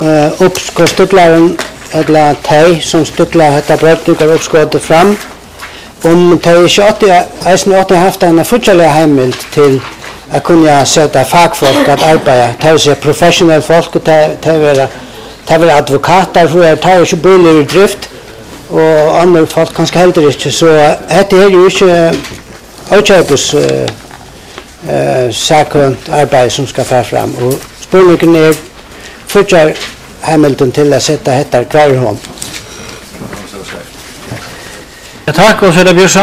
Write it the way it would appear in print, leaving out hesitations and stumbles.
uppskotstuklaren eller teg som stuklar detta brötningar uppskottet fram. Om teg ikke haft en fortsatt heimild til att kunna sätta fagfolk att arbeta, ta sig professionell folk och ta vara advokater för att ta sig bilar i drift och andra folk kanske heller inte. Så det är ju inte avköpes sakkunt arbete som ska föra fram. Och spårningen är fortsatt hemmelton till att sätta detta kvar i hånd. Tack och så är det Björn.